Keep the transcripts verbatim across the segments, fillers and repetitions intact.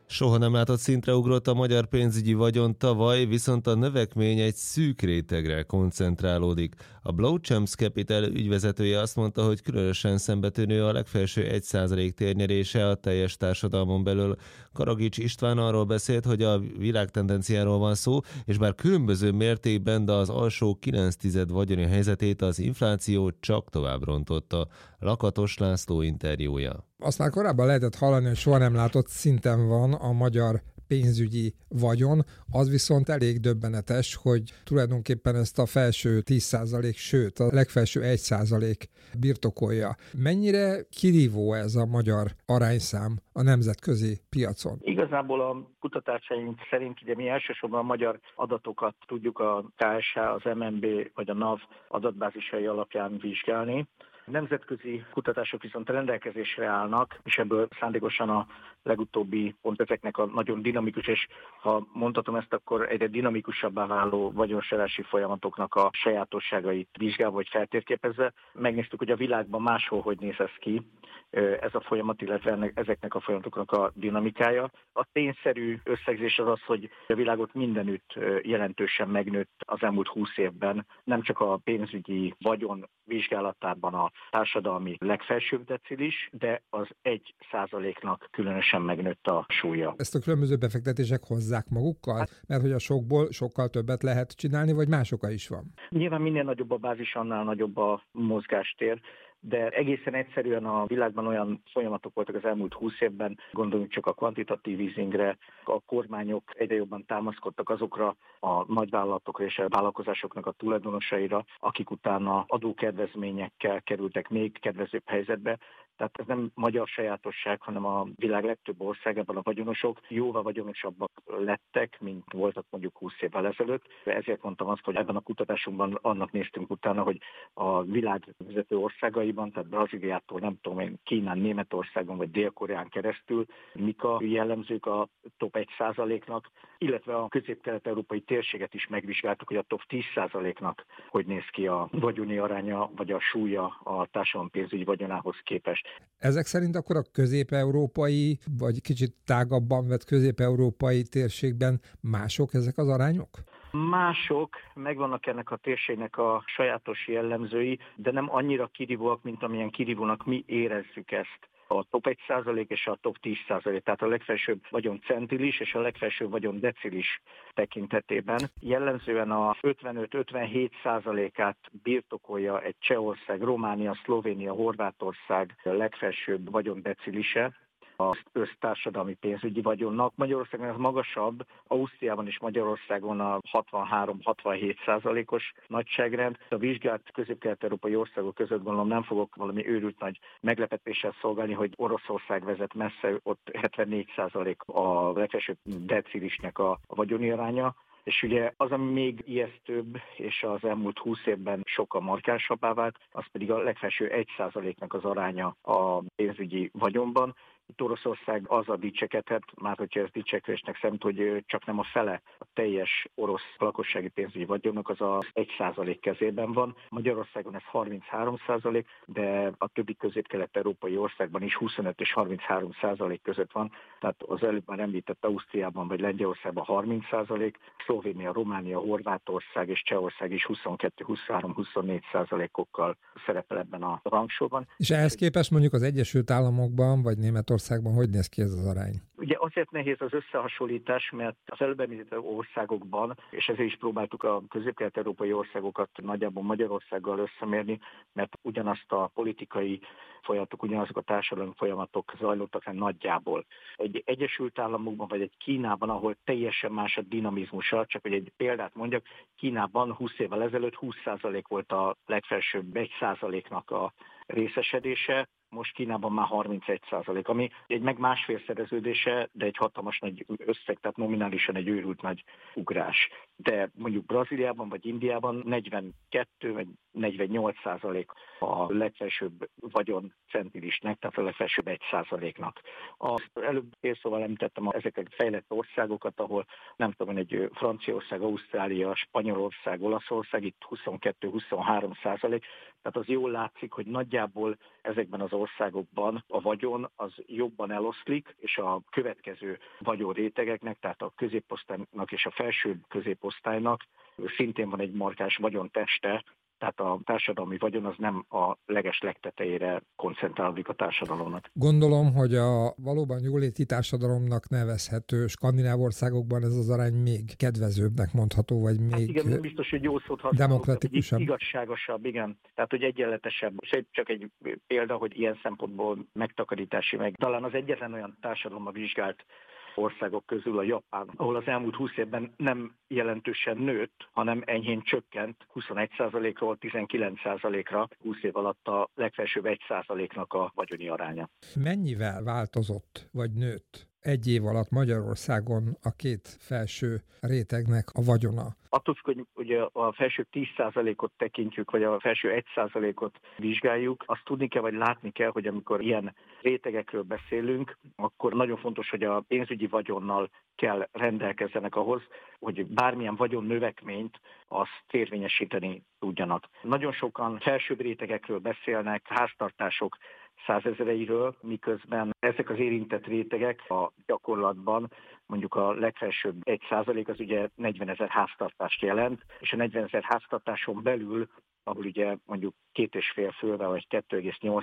Soha nem látott szintre ugrott a magyar pénzügyi vagyon tavaly, viszont a növekmény egy szűk rétegre koncentrálódik. A Blowchamps Capital ügyvezetője azt mondta, hogy különösen szembetűnő a legfelső egy százalék térnyerése a teljes társadalmon belül. Karagics István arról beszélt, hogy a világtendenciáról van szó, és bár különböző mértékben, de az alsó kilenc tized vagyoni helyzetét az infláció csak tovább rontotta. Lakatos László interjúja. Azt már korábban lehetett hallani, hogy soha nem látott szinten van a magyar pénzügyi vagyon, az viszont elég döbbenetes, hogy tulajdonképpen ezt a felső tíz százalék, sőt a legfelső egy százalék birtokolja. Mennyire kirívó ez a magyar arányszám a nemzetközi piacon? Igazából a kutatásaink szerint ugye mi elsősorban a magyar adatokat tudjuk a ká es há, az em en bé vagy a NAV adatbázisai alapján vizsgálni. Nemzetközi kutatások viszont rendelkezésre állnak, és ebből szándékosan a legutóbbi pont ezeknek a nagyon dinamikus, és ha mondhatom ezt, akkor egyre dinamikusabbá váló vagyonsorási folyamatoknak a sajátosságait vizsgálva vagy feltérképezve. Megnéztük, hogy a világban máshol hogy néz ez ki, ez a folyamat, illetve ezeknek a folyamatoknak a dinamikája. A tényszerű összegzés az az, hogy a világot mindenütt jelentősen megnőtt az elmúlt húsz évben, nem csak a pénzügyi vagyon vizsgálatában a társadalmi legfelsőbb decilis, de az egy százaléknak különösen megnőtt a súlya. Ezt a különböző befektetések hozzák magukkal? Hát, mert hogy a sokból sokkal többet lehet csinálni, vagy más oka is van? Nyilván minél nagyobb a bázis, annál nagyobb a mozgástér, de egészen egyszerűen a világban olyan folyamatok voltak az elmúlt húsz évben, gondoljunk csak a kvantitatív easingre, a kormányok egyre jobban támaszkodtak azokra a nagyvállalatokra és a vállalkozásoknak a tulajdonosaira, akik utána adókedvezményekkel kerültek még kedvezőbb helyzetbe. Tehát ez nem magyar sajátosság, hanem a világ legtöbb országában a vagyonosok jóval vagyonosabbak lettek, mint voltak mondjuk húsz évvel ezelőtt. Ezért mondtam azt, hogy ebben a kutatásunkban annak néztünk utána, hogy a világ vezető országaiban, tehát Brazíliától, nem tudom én, Kínán, Németországon vagy Dél-Koreán keresztül, mik a jellemzők a top egy százaléknak, illetve a közép-kelet-európai térséget is megvizsgáltuk, hogy a top tíz százaléknak hogy néz ki a vagyoni aránya vagy a súlya a társadalom pénzügyi vagyonához képest. Ezek szerint akkor a közép-európai, vagy kicsit tágabban vett közép-európai térségben mások ezek az arányok? Mások, megvannak ennek a térségnek a sajátos jellemzői, de nem annyira kirívóak, mint amilyen kirívónak mi érezzük ezt. A top egy százalék és a top tíz százalék, tehát a legfelsőbb vagyon centilis és a legfelsőbb vagyon decilis tekintetében. Jellemzően a ötvenöt-ötvenhét százalékát birtokolja egy Csehország, Románia, Szlovénia, Horvátország legfelsőbb vagyon decilise az össztársadalmi pénzügyi vagyonnak. Magyarországon ez magasabb, Ausztriában és Magyarországon a hatvanhárom-hatvanhét százalékos nagyságrend. A vizsgált közép-kelet-európai országok között gondolom nem fogok valami őrült nagy meglepetéssel szolgálni, hogy Oroszország vezet messze, ott hetvennégy százalék a legfelsőbb decilisnek a vagyoni aránya. És ugye az, ami még ijesztőbb, és az elmúlt húsz évben sokkal markánsabbá vált, az pedig a legfelső egy százaléknak az aránya a pénzügyi vagyonban. Itt Oroszország az a dicsekedhet, már hogyha ez dicsekvésnek számít, hogy csak nem a fele a teljes orosz lakossági pénzügyi vagyonnak az az egy százalék kezében van. Magyarországon ez harminchárom százalék, de a többi közép-kelet-európai országban is huszonöt és harminchárom százalék között van. Tehát az előbb már említett Ausztriában vagy Lengyelországban harminc százalék, Szlovénia, Románia, Horvátország és Csehország is huszonkettő, huszonhárom, huszonnégy százalékokkal szerepel ebben a rangsorban. És ehhez képest mondjuk az Egyesült Államokban vagy Németországban hogy néz ki ez az arány? Ugye azért nehéz az összehasonlítás, mert az előbb említett országokban, és ezért is próbáltuk a közép-kelet-európai országokat nagyjából Magyarországgal összemérni, mert ugyanazt a politikai folyamatok, ugyanazok a társadalmi folyamatok zajlottak le nagyjából. Egy Egyesült Államokban vagy egy Kínában, ahol teljesen más a dinamizmusa, csak hogy egy példát mondjak, Kínában húsz évvel ezelőtt húsz százalék volt a legfelsőbb egy százaléknak a részesedése, most Kínában már harmincegy százalék, ami egy meg másfélszereződése, de egy hatalmas nagy összeg, tehát nominálisan egy őrült nagy ugrás. De mondjuk Brazíliában vagy Indiában negyvenkettő vagy negyvennyolc százalék a legfelsőbb vagyon centilisnek, tehát a legfelsőbb egy százaléknak. Az előbb félszóval említettem ezeket a fejlett országokat, ahol nem tudom, egy Franciaország, Ausztrália, Spanyolország, Olaszország, itt huszonkettő-huszonhárom százalék, tehát az jól látszik, hogy nagyjából ezekben az országokban a vagyon az jobban eloszlik, és a következő vagyonrétegeknek, tehát a középosztálynak és a felsőbb középosztálynak szintén van egy markáns vagyonteste, tehát a társadalmi vagyon az nem a leges legtetejére koncentrálódik a társadalomnak. Gondolom, hogy a valóban jóléti társadalomnak nevezhető skandináv országokban ez az arány még kedvezőbbnek mondható, vagy még hát igen, nem biztos, hogy jó szót használok, demokratikusabb. Igazságosabb, igen. Tehát, hogy egyenletesebb. Csak egy példa, hogy ilyen szempontból megtakarítási, meg talán az egyetlen olyan társadalommal vizsgált országok közül a Japán, ahol az elmúlt húsz évben nem jelentősen nőtt, hanem enyhén csökkent huszonegy százalékról tizenkilenc százalékra húsz év alatt a legfelsőbb egy százaléknak a vagyoni aránya. Mennyivel változott, vagy nőtt egy év alatt Magyarországon a két felső rétegnek a vagyona? Attól függ, hogy ugye a felső tíz százalékot tekintjük, vagy a felső egy százalékot vizsgáljuk, azt tudni kell, vagy látni kell, hogy amikor ilyen rétegekről beszélünk, akkor nagyon fontos, hogy a pénzügyi vagyonnal kell rendelkezzenek ahhoz, hogy bármilyen vagyon növekményt azt érvényesíteni tudjanak. Nagyon sokan felsőbb rétegekről beszélnek, háztartások százezereiről, miközben ezek az érintett rétegek a gyakorlatban mondjuk a legfelsőbb egy százalék az ugye negyvenezer háztartást jelent, és a negyvenezer háztartáson belül, ahol ugye mondjuk két és fél fővel, vagy kettő egész nyolc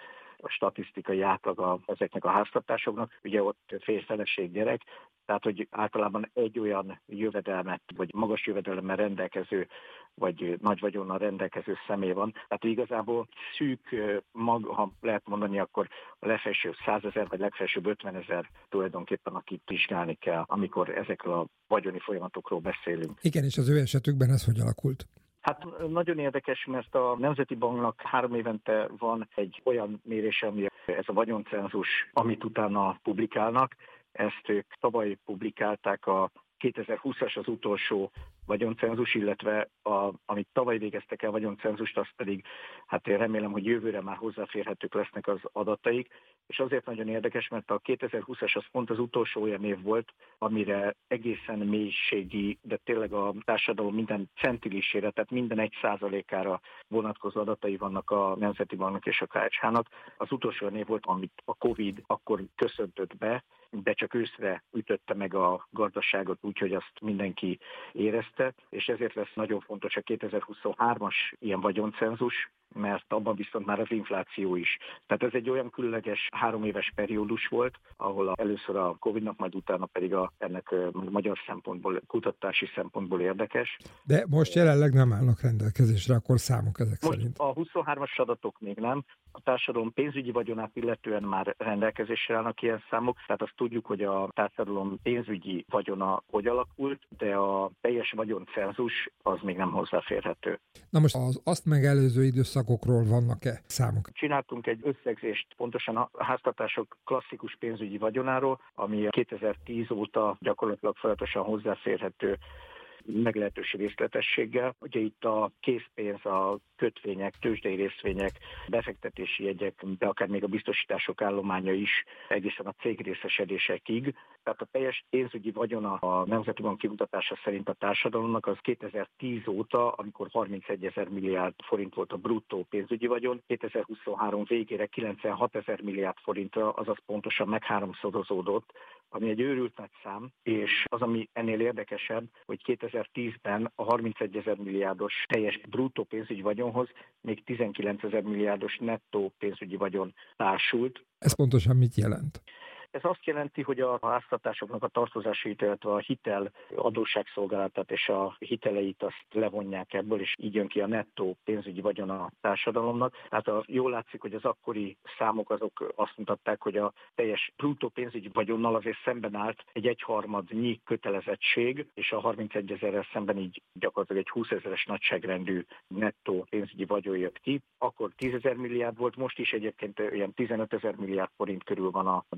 a statisztikai átlaga ezeknek a háztartásoknak, ugye ott férj-feleség gyerek, tehát hogy általában egy olyan jövedelmet, vagy magas jövedelemmel rendelkező, vagy nagy vagyonnal rendelkező személy van. Tehát igazából szűk mag, ha lehet mondani, akkor a legfelsőbb százezer, vagy legfelsőbb ötvenezer tulajdonképpen, akit vizsgálni kell, amikor ezekről a vagyoni folyamatokról beszélünk. Igen, és az ő esetükben ez hogy alakult? Hát nagyon érdekes, mert a Nemzeti Banknak három évente van egy olyan mérése, ami ez a vagyoncenzus, amit utána publikálnak. Ezt ők tavaly publikálták, a kétezer-húszas az utolsó vagyoncenzus, illetve a, amit tavaly végeztek el vagyoncenzust, azt pedig hát én remélem, hogy jövőre már hozzáférhetők lesznek az adataik, és azért nagyon érdekes, mert a kétezer-húszas az pont az utolsó olyan év volt, amire egészen mélységi, de tényleg a társadalom minden centilésére, tehát minden egy százalékára vonatkozó adatai vannak a Nemzeti Banknak és a ká há é-nak. Az utolsó olyan év volt, amit a Covid akkor köszöntött be, de csak őszre ütötte meg a gazdaságot, úgyhogy azt mindenki érezte, és ezért lesz nagyon fontos a kétezer-huszonhármas ilyen vagyoncenzus, mert abban viszont már az infláció is. Tehát ez egy olyan különleges három éves periódus volt, ahol először a Covidnak, majd utána pedig a, ennek magyar szempontból, kutatási szempontból érdekes. De most jelenleg nem állnak rendelkezésre, akkor számok ezek most szerint. A huszonhármas adatok még nem. A társadalom pénzügyi vagyonát illetően már rendelkezésre állnak ilyen számok, tehát azt tudjuk, hogy a társadalom pénzügyi vagyona hogy alakult, de a teljes vagyoncenzus az még nem hozzáférhető. Na most az azt megelőző időszakokról vannak-e számok? Csináltunk egy összegzést pontosan a háztartások klasszikus pénzügyi vagyonáról, ami kétezer-tíz óta gyakorlatilag folyamatosan hozzáférhető meglehetős részletességgel. Ugye itt a készpénz, a kötvények, tőzsdei részvények, befektetési jegyek, de akár még a biztosítások állománya is egészen a cégrészesedésekig. Tehát a teljes pénzügyi vagyona a Nemzeti Bank kimutatása szerint a társadalomnak az kétezer-tíz óta, amikor harmincegyezer milliárd forint volt a bruttó pénzügyi vagyon, kétezer-huszonhárom végére kilencvenhatezer milliárd forintra, azaz pontosan megháromszorozódott, ami egy őrült nagy szám, és az, ami ennél érdekesebb, hogy kétezer-tízben a harmincegyezer milliárdos teljes bruttó pénzügyi vagyonhoz még tizenkilencezer milliárdos nettó pénzügyi vagyon társult. Ez pontosan mit jelent? Ez azt jelenti, hogy a háztartásoknak a tartozási, illetve a hitel adósságszolgálatát és a hiteleit azt levonják ebből, és így jön ki a nettó pénzügyi vagyon a társadalomnak. Tehát a, jól látszik, hogy az akkori számok azok azt mutatták, hogy a teljes bruttó pénzügyi vagyonnal azért szemben állt egy egyharmadnyi kötelezettség, és a harmincegyezerrel szemben így gyakorlatilag egy húszezeres nagyságrendű nettó pénzügyi vagyon jött ki. Akkor tízezer milliárd volt, most is egyébként olyan tizenötezer milliárd forint körül van a nettó és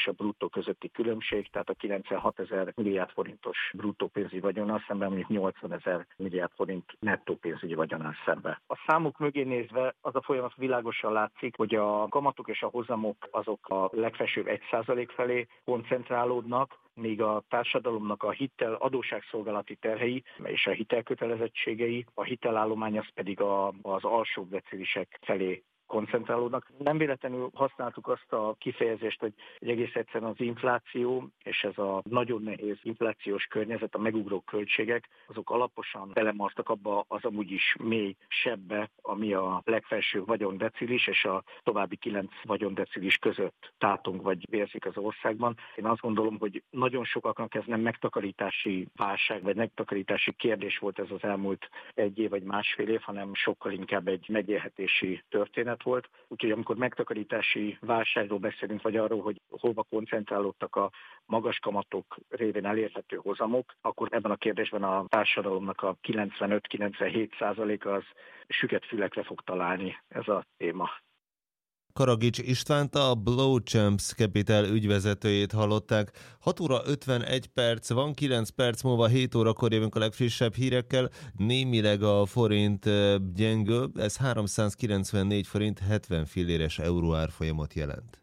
és a bruttó közötti különbség, tehát a kilencvenhatezer milliárd forintos bruttó pénzügyi vagyonnal szemben, mondjuk nyolcvanezer milliárd forint nettó pénzügyi vagyonnal szemben. A számok mögé nézve az a folyamat világosan látszik, hogy a kamatok és a hozamok azok a legfelsőbb egy százalék felé koncentrálódnak, míg a társadalomnak a hitel adósságszolgálati terhei és a hitelkötelezettségei, a hitelállomány az pedig a, az alsóbb decilisek felé koncentrálódnak. Nem véletlenül használtuk azt a kifejezést, hogy egész egyszerűen az infláció és ez a nagyon nehéz inflációs környezet, a megugró költségek, azok alaposan belemartak abba az amúgy is mély sebbe, ami a legfelső vagyondecilis és a további kilenc vagyondecilis között tátong vagy vérzik az országban. Én azt gondolom, hogy nagyon sokaknak ez nem megtakarítási válság vagy megtakarítási kérdés volt ez az elmúlt egy év vagy másfél év, hanem sokkal inkább egy megélhetési történet volt. Úgyhogy amikor megtakarítási válságról beszélünk, vagy arról, hogy hova koncentrálódtak a magas kamatok révén elérhető hozamok, akkor ebben a kérdésben a társadalomnak a kilencvenöt-kilencvenhét százaléka az süket fülekre fog találni ez a téma. Karagics Istvánt, a Blowchamps Capital ügyvezetőjét hallották. hat óra ötvenegy perc van, kilenc perc múlva hét órakor jövünk a legfrissebb hírekkel. Némileg a forint gyengül, ez háromszázkilencvennégy forint hetven filléres euró árfolyamot jelent.